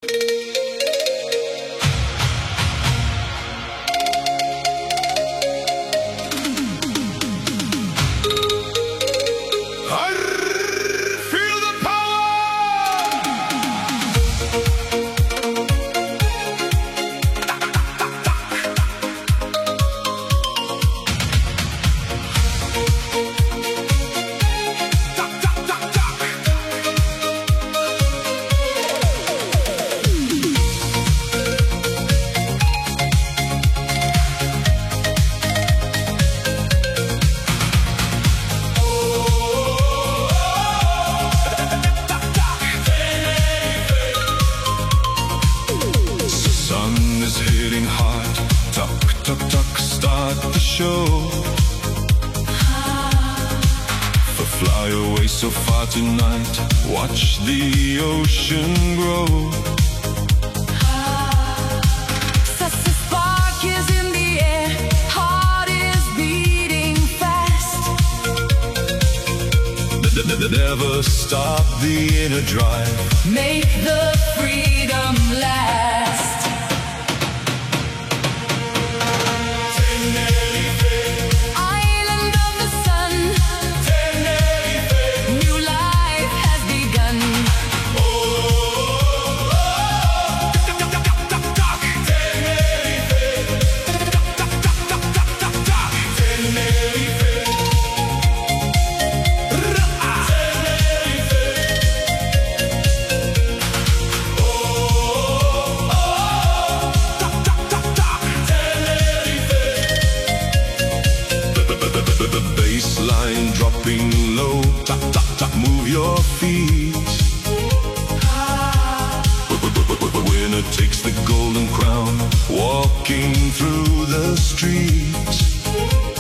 Is hitting hard. Tuck, tuck, tuck, start the show. Fly away so far tonight. Watch the ocean grow. Such a spark is in the air. Heart is beating fast. Never stop the inner drive. Make the freedom last. Baseline dropping low. Tap, tap, tap, move your feet. Winner takes the golden crown. Walking through the streets.